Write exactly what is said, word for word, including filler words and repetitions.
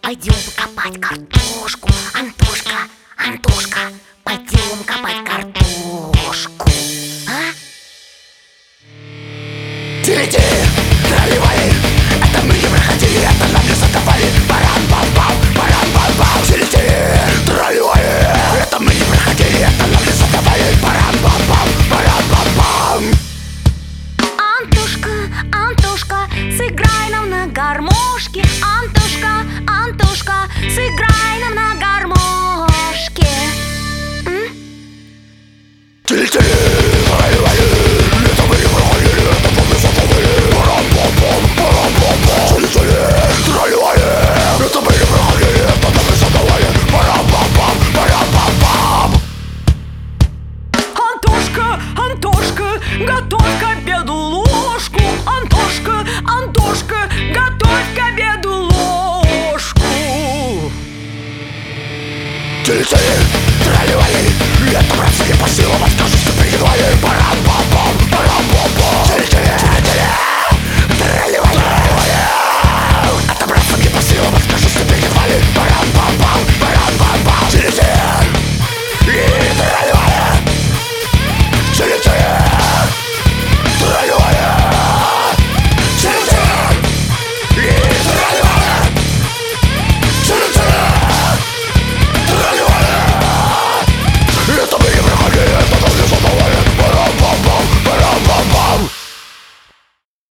Пойдем копать картошку, Антошка, Антошка, пойдем копать картошку, а? Тили-ти, тролливали, это мы не проходили, это нам не задавали. Баран-бам-бам, баран-бам-бам. Тили-ти, тролливали, это мы не проходили, это нам не задавали. Баран-бам-бам, баран-бам-бам. Антошка, Антошка, сыграй нам на гармошке. Антошка, Антошка, сыграй